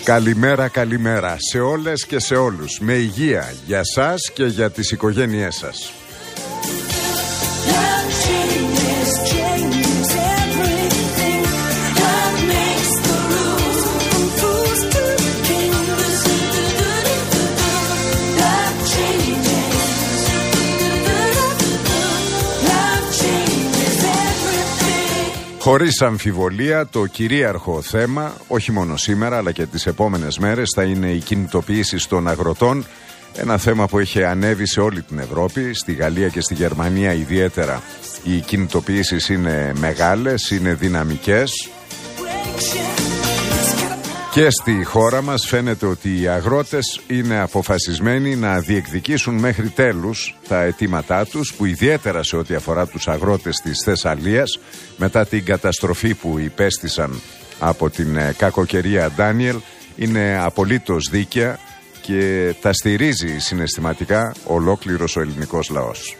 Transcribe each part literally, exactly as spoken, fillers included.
Καλημέρα, καλημέρα σε όλες και σε όλους. Με υγεία για σας και για τις οικογένειές σας. Χωρίς αμφιβολία το κυρίαρχο θέμα, όχι μόνο σήμερα αλλά και τις επόμενες μέρες, θα είναι η κινητοποίηση των αγροτών. Ένα θέμα που έχει ανέβει σε όλη την Ευρώπη, στη Γαλλία και στη Γερμανία ιδιαίτερα. Οι κινητοποιήσεις είναι μεγάλες, είναι δυναμικές. Και στη χώρα μας φαίνεται ότι οι αγρότες είναι αποφασισμένοι να διεκδικήσουν μέχρι τέλους τα αιτήματά τους, που ιδιαίτερα σε ό,τι αφορά τους αγρότες της Θεσσαλίας, μετά την καταστροφή που υπέστησαν από την κακοκαιρία Ντάνιελ, είναι απολύτως δίκαια και τα στηρίζει συναισθηματικά ολόκληρος ο ελληνικός λαός.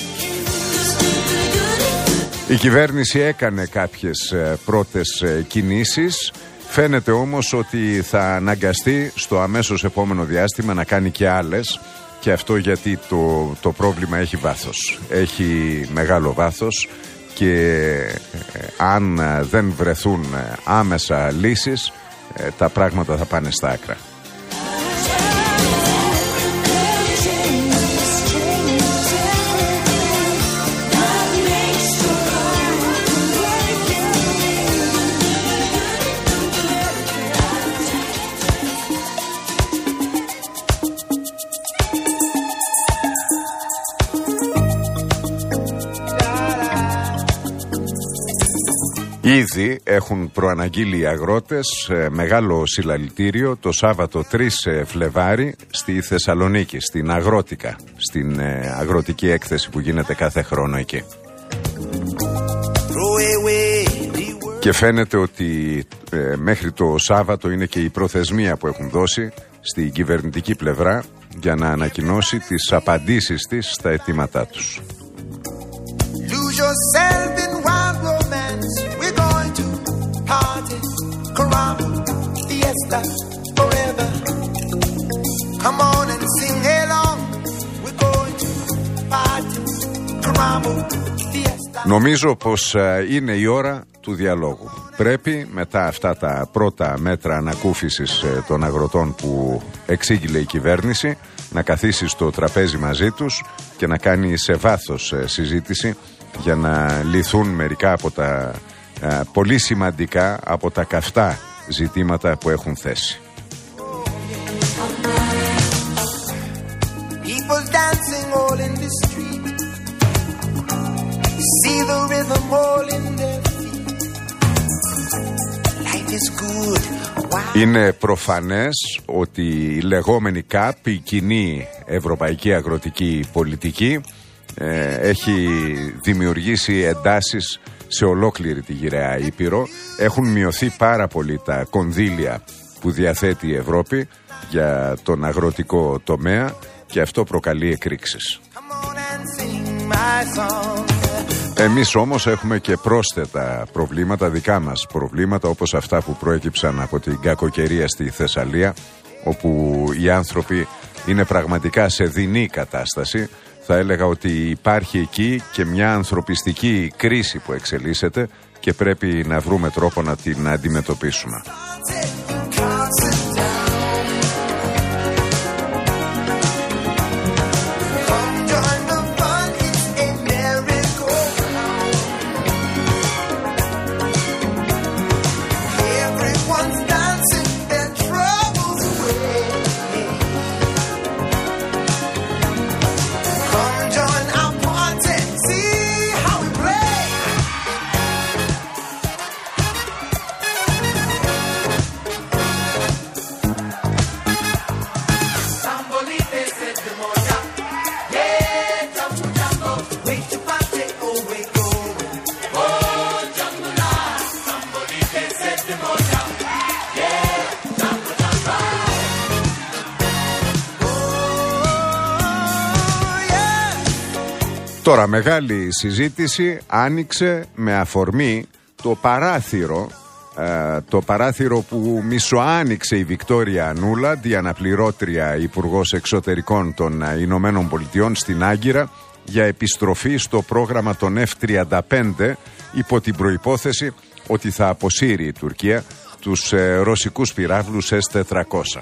Η κυβέρνηση έκανε κάποιες πρώτες κινήσεις. Φαίνεται όμως ότι θα αναγκαστεί στο αμέσως επόμενο διάστημα να κάνει και άλλες, και αυτό γιατί το, το πρόβλημα έχει βάθος. Έχει μεγάλο βάθος και ε, αν δεν βρεθούν άμεσα λύσεις, ε, τα πράγματα θα πάνε στα άκρα. Ήδη έχουν προαναγγείλει οι αγρότες ε, μεγάλο συλλαλητήριο το Σάββατο τρεις Φλεβάρι στη Θεσσαλονίκη, στην Αγρότικα, στην ε, αγροτική έκθεση που γίνεται κάθε χρόνο εκεί. Και φαίνεται ότι ε, μέχρι το Σάββατο είναι και η προθεσμία που έχουν δώσει στην κυβερνητική πλευρά για να ανακοινώσει τις απαντήσεις της στα αιτήματά τους. Νομίζω πως είναι η ώρα του διαλόγου. Πρέπει μετά αυτά τα πρώτα μέτρα ανακούφισης των αγροτών που εξήγηλε η κυβέρνηση να καθίσει στο τραπέζι μαζί τους και να κάνει σε βάθος συζήτηση για να λυθούν μερικά από τα α, πολύ σημαντικά, από τα καυτά ζητήματα που έχουν θέσει. Είναι προφανές ότι η λεγόμενη ΚΑΠ, η κοινή ευρωπαϊκή αγροτική πολιτική, ε, έχει δημιουργήσει εντάσεις σε ολόκληρη τη γυραιά Ήπειρο. Έχουν μειωθεί πάρα πολύ τα κονδύλια που διαθέτει η Ευρώπη για τον αγροτικό τομέα και αυτό προκαλεί εκρήξεις. Εμείς όμως έχουμε και πρόσθετα προβλήματα, δικά μας προβλήματα, όπως αυτά που προέκυψαν από την κακοκαιρία στη Θεσσαλία, όπου οι άνθρωποι είναι πραγματικά σε δεινή κατάσταση. Θα έλεγα ότι υπάρχει εκεί και μια ανθρωπιστική κρίση που εξελίσσεται και πρέπει να βρούμε τρόπο να την αντιμετωπίσουμε. Τώρα μεγάλη συζήτηση άνοιξε με αφορμή το παράθυρο ε, το παράθυρο που μισοάνοιξε η Βικτόρια Νούλαντ, η αναπληρώτρια υπουργός εξωτερικών των Ηνωμένων Πολιτειών στην Άγκυρα, για επιστροφή στο πρόγραμμα των εφ τριάντα πέντε υπό την προϋπόθεση ότι θα αποσύρει η Τουρκία τους ε, ρωσικούς πυράβλους ες τετρακόσια.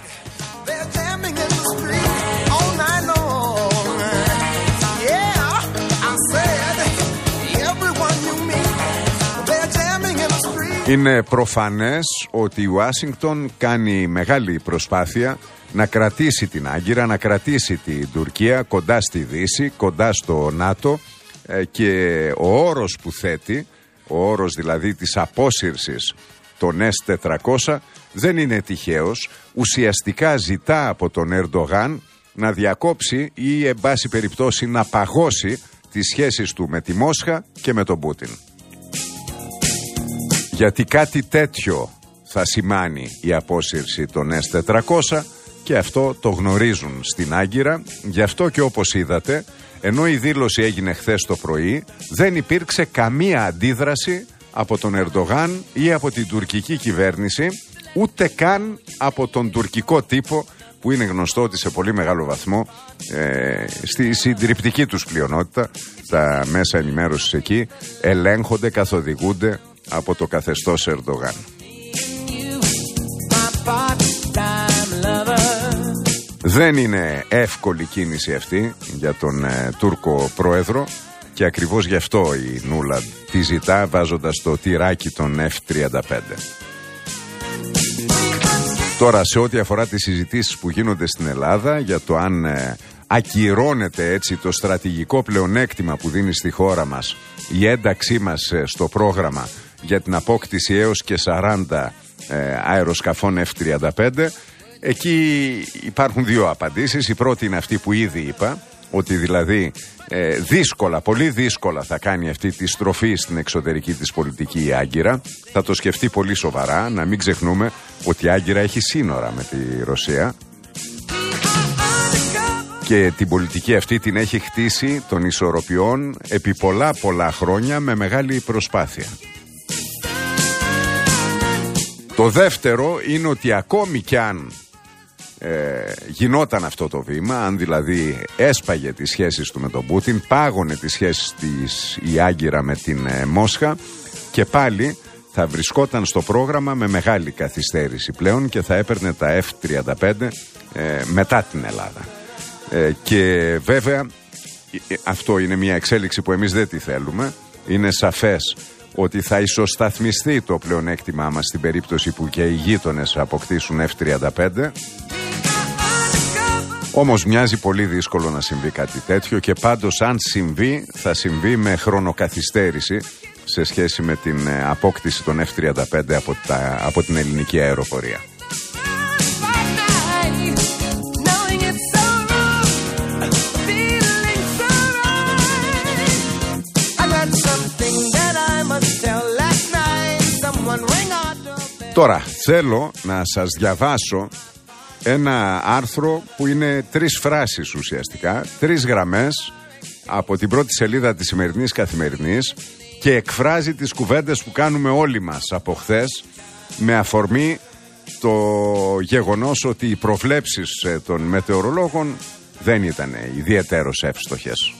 Είναι προφανές ότι η Ουάσιγκτον κάνει μεγάλη προσπάθεια να κρατήσει την Άγκυρα, να κρατήσει την Τουρκία κοντά στη Δύση, κοντά στο ΝΑΤΟ, και ο όρος που θέτει, ο όρος δηλαδή της απόσυρσης των ες τετρακόσια, δεν είναι τυχαίος. Ουσιαστικά ζητά από τον Ερντογάν να διακόψει ή εν πάση περιπτώσει να παγώσει τις σχέσεις του με τη Μόσχα και με τον Πούτιν. Γιατί κάτι τέτοιο θα σημάνει η απόσυρση των ες τετρακόσια και αυτό το γνωρίζουν στην Άγκυρα. Γι' αυτό και όπως είδατε, ενώ η δήλωση έγινε χθες το πρωί, δεν υπήρξε καμία αντίδραση από τον Ερντογάν ή από την τουρκική κυβέρνηση, ούτε καν από τον τουρκικό τύπο, που είναι γνωστό ότι σε πολύ μεγάλο βαθμό ε, στη συντριπτική τους πλειονότητα τα μέσα ενημέρωσης εκεί ελέγχονται, καθοδηγούνται από το καθεστώς Ερντογάν. Δεν είναι εύκολη κίνηση αυτή για τον ε, Τούρκο πρόεδρο, και ακριβώς γι' αυτό η Νούλαντ τη ζητά, βάζοντας το τυράκι των εφ τριάντα πέντε. Τώρα, σε ό,τι αφορά τις συζητήσεις που γίνονται στην Ελλάδα για το αν ε, ακυρώνεται έτσι το στρατηγικό πλεονέκτημα που δίνει στη χώρα μας η ένταξή μας ε, στο πρόγραμμα για την απόκτηση έως και σαράντα ε, αεροσκαφών εφ τριάντα πέντε, εκεί υπάρχουν δύο απαντήσεις. Η πρώτη είναι αυτή που ήδη είπα, ότι δηλαδή ε, δύσκολα, πολύ δύσκολα θα κάνει αυτή τη στροφή στην εξωτερική της πολιτική η Άγκυρα. Θα το σκεφτεί πολύ σοβαρά, να μην ξεχνούμε ότι η Άγκυρα έχει σύνορα με τη Ρωσία και την πολιτική αυτή την έχει χτίσει των ισορροπιών επί πολλά πολλά χρόνια με μεγάλη προσπάθεια. Το δεύτερο είναι ότι ακόμη κι αν ε, γινόταν αυτό το βήμα, αν δηλαδή έσπαγε τις σχέσεις του με τον Πούτιν, πάγωνε τις σχέσεις της η Άγκυρα με την ε, Μόσχα, και πάλι θα βρισκόταν στο πρόγραμμα με μεγάλη καθυστέρηση πλέον και θα έπαιρνε τα εφ τριάντα πέντε ε, μετά την Ελλάδα. Ε, και βέβαια αυτό είναι μια εξέλιξη που εμείς δεν τη θέλουμε. Είναι σαφές ότι θα ισοσταθμιστεί το πλεονέκτημά μας στην περίπτωση που και οι γείτονες αποκτήσουν εφ τριάντα πέντε. Όμως μοιάζει πολύ δύσκολο να συμβεί κάτι τέτοιο, και πάντως αν συμβεί θα συμβεί με χρονοκαθυστέρηση σε σχέση με την απόκτηση των εφ τριάντα πέντε από, τα, από την ελληνική αεροπορία. Τώρα θέλω να σας διαβάσω ένα άρθρο που είναι τρεις φράσεις ουσιαστικά, τρεις γραμμές από την πρώτη σελίδα της σημερινής Καθημερινής, και εκφράζει τις κουβέντες που κάνουμε όλοι μας από χθες, με αφορμή το γεγονός ότι οι προβλέψεις των μετεωρολόγων δεν ήταν ιδιαιτέρως εύστοχες.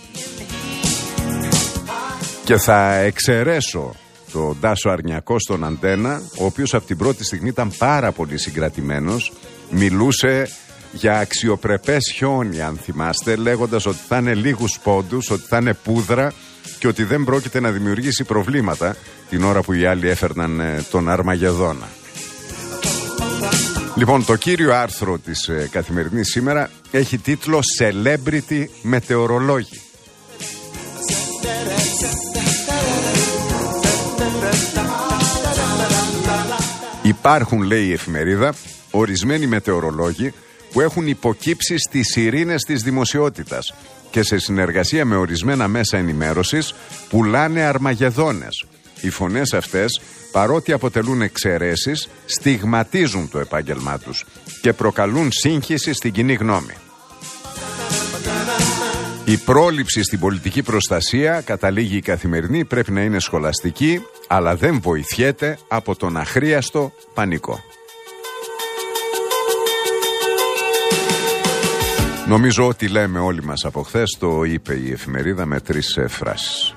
Και θα εξαιρέσω τον Τάσο Αρνιακό στον Αντένα, ο οποίος από την πρώτη στιγμή ήταν πάρα πολύ συγκρατημένος. Μιλούσε για αξιοπρεπές χιόνι, αν θυμάστε, λέγοντας ότι θα είναι λίγους πόντους, ότι θα είναι πούδρα και ότι δεν πρόκειται να δημιουργήσει προβλήματα την ώρα που οι άλλοι έφερναν ε, τον Αρμαγεδόνα. Λοιπόν, το κύριο άρθρο της ε, Καθημερινής σήμερα έχει τίτλο «Celebrity Μετεωρολόγοι». Υπάρχουν, λέει η εφημερίδα, ορισμένοι μετεωρολόγοι που έχουν υποκύψει στις σιρήνες της δημοσιότητας και σε συνεργασία με ορισμένα μέσα ενημέρωσης πουλάνε αρμαγεδόνες. Οι φωνές αυτές, παρότι αποτελούν εξαιρέσεις, στιγματίζουν το επάγγελμά τους και προκαλούν σύγχυση στην κοινή γνώμη. Η πρόληψη στην πολιτική προστασία, καταλήγει η Καθημερινή, πρέπει να είναι σχολαστική, αλλά δεν βοηθιέται από τον αχρίαστο πανικό. Νομίζω ότι λέμε όλοι μας από χθες, το είπε η εφημερίδα με τρεις ε, φράσεις.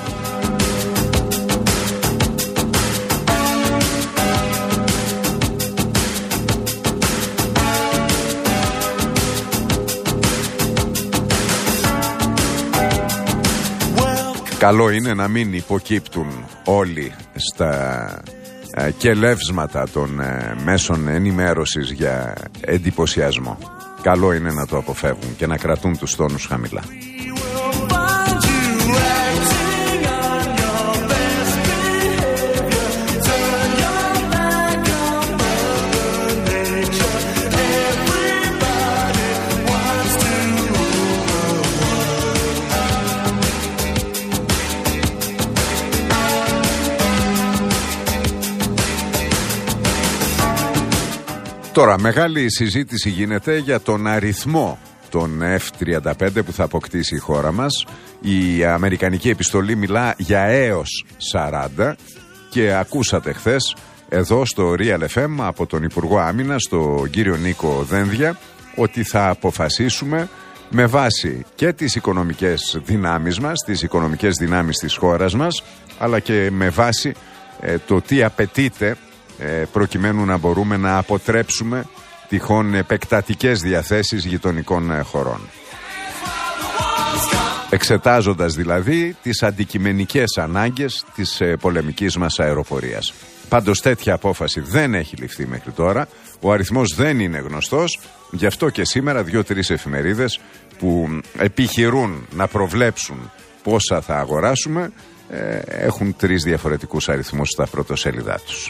Καλό είναι να μην υποκύπτουν όλοι στα ε, κελεύσματα των ε, μέσων ενημέρωσης για εντυπωσιασμό. Καλό είναι να το αποφεύγουν και να κρατούν τους τόνους χαμηλά. Τώρα, μεγάλη συζήτηση γίνεται για τον αριθμό των εφ τριάντα πέντε που θα αποκτήσει η χώρα μας. Η αμερικανική επιστολή μιλά για έως σαράντα και ακούσατε χθες εδώ στο Real εφ εμ από τον Υπουργό Άμυνας, τον κύριο Νίκο Δένδια, ότι θα αποφασίσουμε με βάση και τις οικονομικές δυνάμεις μας, τις οικονομικές δυνάμεις της χώρας μας, αλλά και με βάση ε, το τι απαιτείται προκειμένου να μπορούμε να αποτρέψουμε τυχόν επεκτατικές διαθέσεις γειτονικών χωρών. Εξετάζοντας δηλαδή τις αντικειμενικές ανάγκες της πολεμικής μας αεροπορίας. Πάντως τέτοια απόφαση δεν έχει ληφθεί μέχρι τώρα, ο αριθμός δεν είναι γνωστός, γι' αυτό και σήμερα δύο-τρεις εφημερίδες που επιχειρούν να προβλέψουν πόσα θα αγοράσουμε έχουν τρεις διαφορετικούς αριθμούς στα πρωτοσέλιδά τους.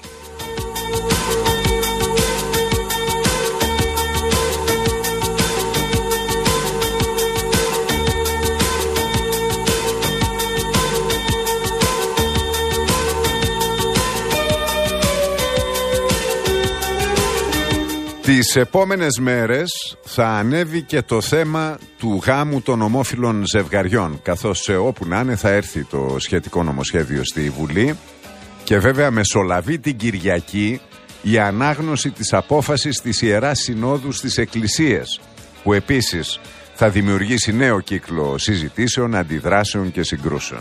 Τις επόμενες μέρες θα ανέβει και το θέμα του γάμου των ομόφυλων ζευγαριών, καθώς όπου να είναι θα έρθει το σχετικό νομοσχέδιο στη Βουλή και βέβαια μεσολαβεί την Κυριακή η ανάγνωση της απόφασης της Ιεράς Συνόδου στις Εκκλησίες, που επίσης θα δημιουργήσει νέο κύκλο συζητήσεων, αντιδράσεων και συγκρούσεων.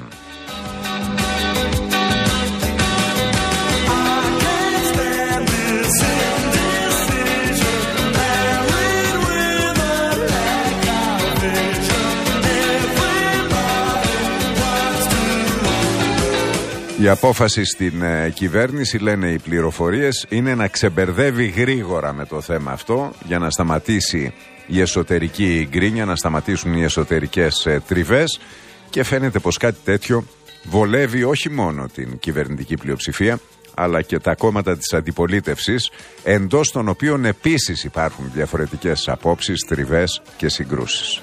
Η απόφαση στην ε, κυβέρνηση, λένε οι πληροφορίες, είναι να ξεμπερδεύει γρήγορα με το θέμα αυτό για να σταματήσει η εσωτερική γκρίνια, να σταματήσουν οι εσωτερικές ε, τριβές, και φαίνεται πως κάτι τέτοιο βολεύει όχι μόνο την κυβερνητική πλειοψηφία αλλά και τα κόμματα της αντιπολίτευσης, εντός των οποίων επίσης υπάρχουν διαφορετικές απόψεις, τριβές και συγκρούσεις.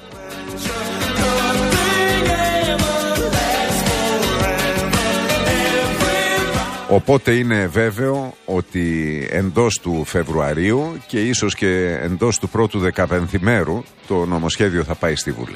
Οπότε είναι βέβαιο ότι εντός του Φεβρουαρίου και ίσως και εντός του πρώτου δεκαπενθημέρου το νομοσχέδιο θα πάει στη Βουλή.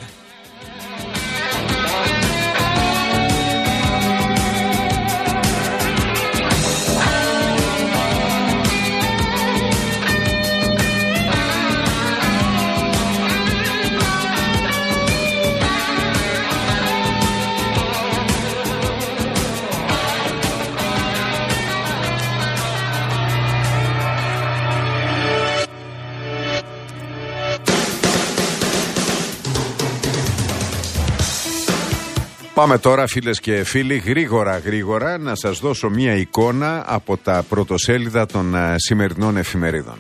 Πάμε τώρα, φίλες και φίλοι, γρήγορα γρήγορα να σας δώσω μία εικόνα από τα πρωτοσέλιδα των uh, σημερινών εφημερίδων.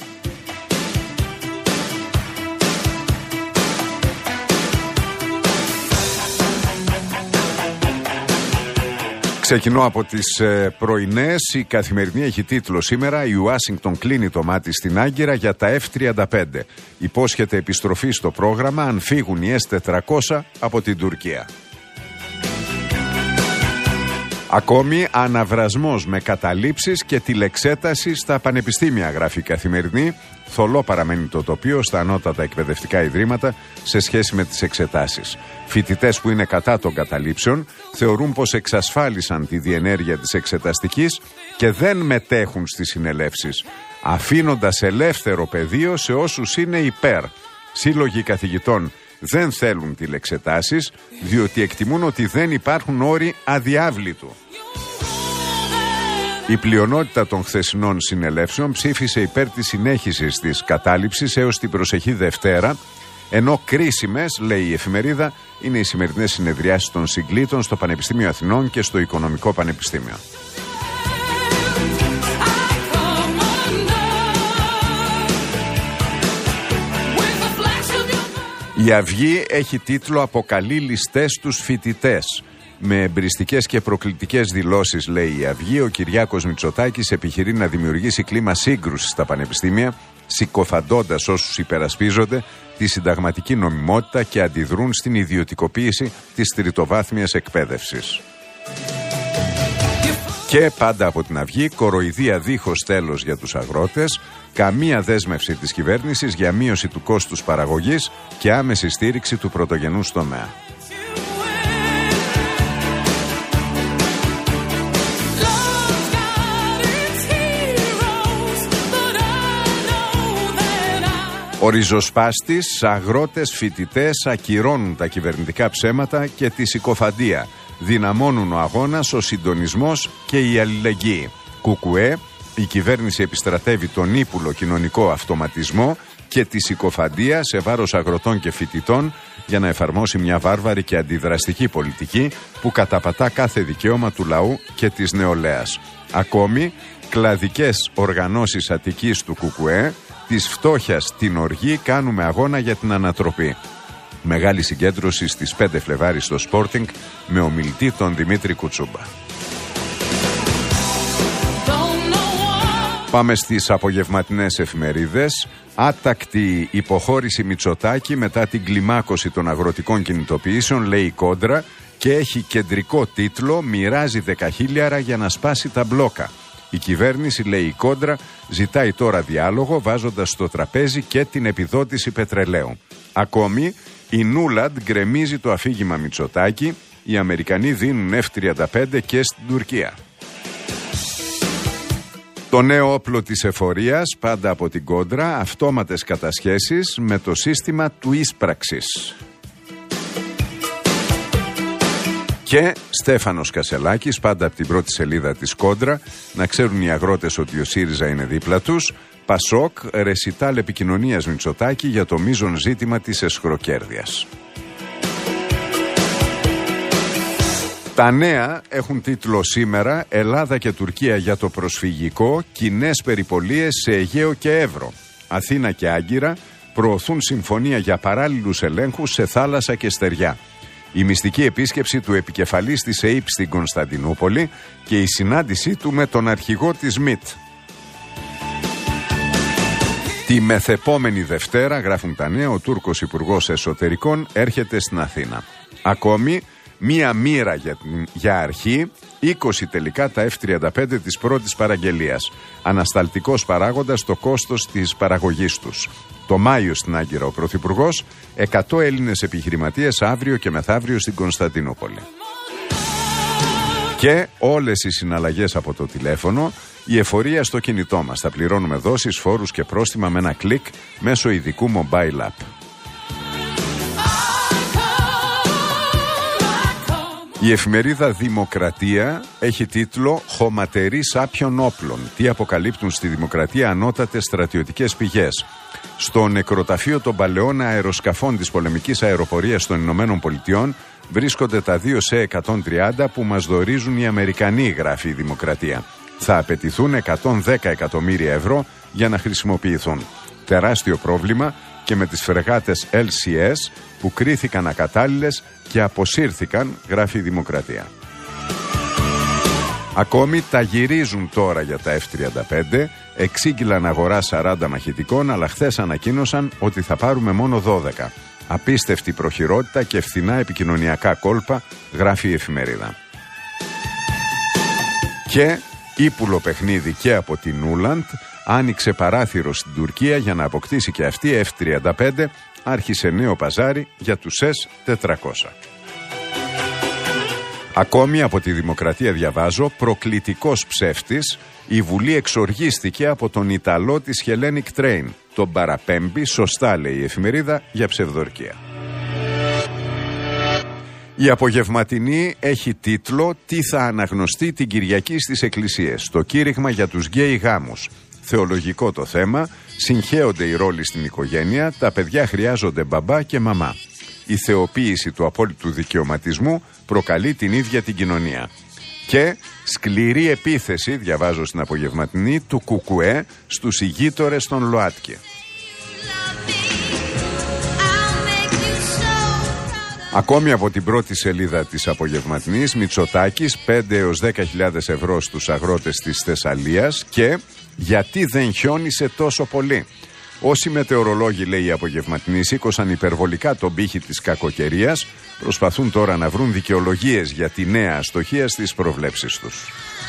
Ξεκινώ από τις ε, πρωινές. Η Καθημερινή έχει τίτλο σήμερα: η Ουάσιγκτον κλείνει το μάτι στην Άγκυρα για τα εφ τριάντα πέντε. Υπόσχεται επιστροφή στο πρόγραμμα αν φύγουν οι ες τετρακόσια από την Τουρκία. Ακόμη αναβρασμός με καταλήψεις και τηλεξέταση στα πανεπιστήμια, γράφει η Καθημερινή. Θολό παραμένει το τοπίο στα ανώτατα εκπαιδευτικά ιδρύματα σε σχέση με τις εξετάσεις. Φοιτητές που είναι κατά των καταλήψεων θεωρούν πως εξασφάλισαν τη διενέργεια της εξεταστικής και δεν μετέχουν στις συνελεύσεις, αφήνοντας ελεύθερο πεδίο σε όσους είναι υπέρ. Σύλλογοι καθηγητών δεν θέλουν τηλεξετάσεις, διότι εκτιμούν ότι δεν υπάρχουν όροι αδιάβλητου. Η πλειονότητα των χθεσινών συνελεύσεων ψήφισε υπέρ της συνέχισης της κατάληψης έως την προσεχή Δευτέρα, ενώ κρίσιμες, λέει η εφημερίδα, είναι οι σημερινές συνεδριάσεις των συγκλήτων στο Πανεπιστήμιο Αθηνών και στο Οικονομικό Πανεπιστήμιο. Η Αυγή έχει τίτλο «Αποκαλεί ληστές τους φοιτητές». Με εμπριστικές και προκλητικές δηλώσεις, λέει η Αυγή, ο Κυριάκος Μητσοτάκης επιχειρεί να δημιουργήσει κλίμα σύγκρουσης στα πανεπιστήμια, συκοφαντώντας όσους υπερασπίζονται τη συνταγματική νομιμότητα και αντιδρούν στην ιδιωτικοποίηση της τριτοβάθμιας εκπαίδευσης. Και πάντα από την Αυγή, κοροϊδία δίχως τέλος για τους αγρότες, καμία δέσμευση της κυβέρνησης για μείωση του κόστους παραγωγής και άμεση στήριξη του πρωτογενούς τομέα. Ο ριζοσπάστης, αγρότες, φοιτητές ακυρώνουν τα κυβερνητικά ψέματα και τη συκοφαντία. Δυναμώνουν ο αγώνας, ο συντονισμός και η αλληλεγγύη. Κουκουέ, η κυβέρνηση επιστρατεύει τον ύπουλο κοινωνικό αυτοματισμό και τη συκοφαντία σε βάρος αγροτών και φοιτητών για να εφαρμόσει μια βάρβαρη και αντιδραστική πολιτική που καταπατά κάθε δικαίωμα του λαού και της νεολαίας. Ακόμη, κλαδικές οργανώσεις Αττικής του Κουκουέ, της φτώχειας την οργή, κάνουμε αγώνα για την ανατροπή. Μεγάλη συγκέντρωση στις πέντε Φλεβάρι στο Sporting με ομιλητή τον Δημήτρη Κουτσούμπα. Πάμε στις απογευματινές εφημερίδες. Άτακτη υποχώρηση Μητσοτάκη μετά την κλιμάκωση των αγροτικών κινητοποιήσεων, λέει η Κόντρα, και έχει κεντρικό τίτλο «Μοιράζει δεκαχίλιαρα για να σπάσει τα μπλόκα». Η κυβέρνηση, λέει η Κόντρα, ζητάει τώρα διάλογο βάζοντας στο τραπέζι και την επιδότηση πετρελαίου. Ακόμη, η Νούλαντ γκρεμίζει το αφήγημα Μητσοτάκη, οι Αμερικανοί δίνουν εφ τριάντα πέντε και στην Τουρκία. Το νέο όπλο της εφορίας, πάντα από την Κόντρα, αυτόματες κατασχέσεις με το σύστημα του ίσπραξης. Και Στέφανος Κασελάκης, πάντα από την πρώτη σελίδα της Κόντρα, να ξέρουν οι αγρότες ότι ο ΣΥΡΙΖΑ είναι δίπλα τους. Πασόκ, ρεσιτάλ επικοινωνίας Μητσοτάκη για το μείζον ζήτημα της εσχροκέρδειας. Τα νέα έχουν τίτλο σήμερα «Ελλάδα και Τουρκία για το προσφυγικό, κοινές περιπολίες σε Αιγαίο και Εύρο». Αθήνα και Άγκυρα προωθούν συμφωνία για παράλληλους ελέγχους σε θάλασσα και στεριά. Η μυστική επίσκεψη του επικεφαλής της ΕΥΠ στην Κωνσταντινούπολη και η συνάντησή του με τον αρχηγό της ΜΙΤ. Τη μεθεπόμενη Δευτέρα, γράφουν τα νέα, ο Τούρκος Υπουργός Εσωτερικών έρχεται στην Αθήνα. Ακόμη, μία μοίρα για, για αρχή, είκοσι τελικά τα εφ τριάντα πέντε της πρώτης παραγγελίας. Ανασταλτικός παράγοντας το κόστος της παραγωγής τους. Το Μάιο στην Άγκυρα ο Πρωθυπουργός, εκατό Έλληνες επιχειρηματίες αύριο και μεθαύριο στην Κωνσταντινούπολη. Και όλες οι συναλλαγές από το τηλέφωνο, η εφορία στο κινητό μας. Θα πληρώνουμε δόσεις, φόρους και πρόστιμα με ένα κλικ μέσω ειδικού mobile app. Η εφημερίδα Δημοκρατία έχει τίτλο «Χωματερή σάπιων όπλων. Τι αποκαλύπτουν στη Δημοκρατία ανώτατες στρατιωτικές πηγές». Στο νεκροταφείο των παλαιών αεροσκαφών της πολεμικής αεροπορίας των Ηνωμένων Πολιτειών βρίσκονται τα δύο Σε εκατόν τριάντα που μας δωρίζουν οι Αμερικανοί, γράφει η Δημοκρατία. Θα απαιτηθούν εκατόν δέκα εκατομμύρια ευρώ για να χρησιμοποιηθούν. Τεράστιο πρόβλημα και με τις φρεγάτες Ελ Σι Ες που κρίθηκαν ακατάλληλες και αποσύρθηκαν, γράφει η Δημοκρατία. Ακόμη τα γυρίζουν τώρα για τα εφ τριάντα πέντε, εξήγηλαν αγορά σαράντα μαχητικών, αλλά χθες ανακοίνωσαν ότι θα πάρουμε μόνο δώδεκα. Απίστευτη προχειρότητα και φθηνά επικοινωνιακά κόλπα, γράφει η εφημερίδα. Και ύπουλο παιχνίδι και από την Ούλαντ, άνοιξε παράθυρο στην Τουρκία για να αποκτήσει και αυτή εφ τριάντα πέντε, άρχισε νέο παζάρι για τους ες τετρακόσια. Ακόμη από τη Δημοκρατία διαβάζω, προκλητικός ψεύτης, η Βουλή εξοργίστηκε από τον Ιταλό της Hellenic Train. Τον παραπέμπει, σωστά λέει η εφημερίδα, για ψευδορκία. Η απογευματινή έχει τίτλο «Τι θα αναγνωστεί την Κυριακή στις εκκλησίες, το κήρυγμα για τους γκέι γάμους». Θεολογικό το θέμα, συγχέονται οι ρόλοι στην οικογένεια, τα παιδιά χρειάζονται μπαμπά και μαμά. Η θεοποίηση του απόλυτου δικαιωματισμού προκαλεί την ίδια την κοινωνία. Και σκληρή επίθεση, διαβάζω στην απογευματινή, του Κουκουέ στους ηγείτορες των ΛΟΑΤΚΙ. Ακόμη από την πρώτη σελίδα της απογευματινής, Μητσοτάκης, πέντε έως δέκα χιλιάδες ευρώ στους αγρότες της Θεσσαλίας και γιατί δεν χιόνισε τόσο πολύ. Όσοι μετεωρολόγοι, λέει η απογευματινή, σήκωσαν υπερβολικά τον πύχη της κακοκαιρίας, προσπαθούν τώρα να βρουν δικαιολογίες για τη νέα αστοχία στις προβλέψεις τους.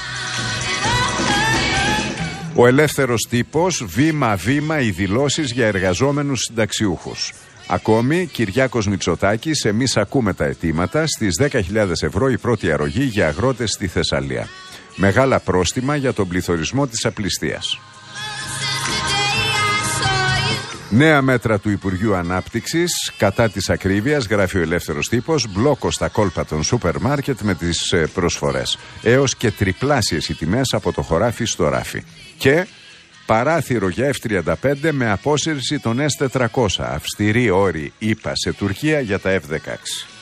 Ο Ελεύθερος Τύπος, βήμα-βήμα οι δηλώσεις για εργαζόμενους συνταξιούχους. Ακόμη, Κυριάκος Μητσοτάκης, εμείς ακούμε τα αιτήματα, στις δέκα χιλιάδες ευρώ η πρώτη αρρωγή για αγρότες στη Θεσσαλία. Μεγάλα πρόστιμα για τον πληθωρισμό της απληστίας. Νέα μέτρα του Υπουργείου Ανάπτυξης κατά της ακρίβειας, γράφει ο Ελεύθερος Τύπος, μπλόκο στα κόλπα των σούπερ μάρκετ με τις προσφορές. Έως και τριπλάσιες οι τιμές από το χωράφι στο ράφι. Και παράθυρο για εφ τριάντα πέντε με απόσυρση των ες τετρακόσια. Αυστηρή όρη ΗΠΑ σε Τουρκία για τα εφ δεκαέξι.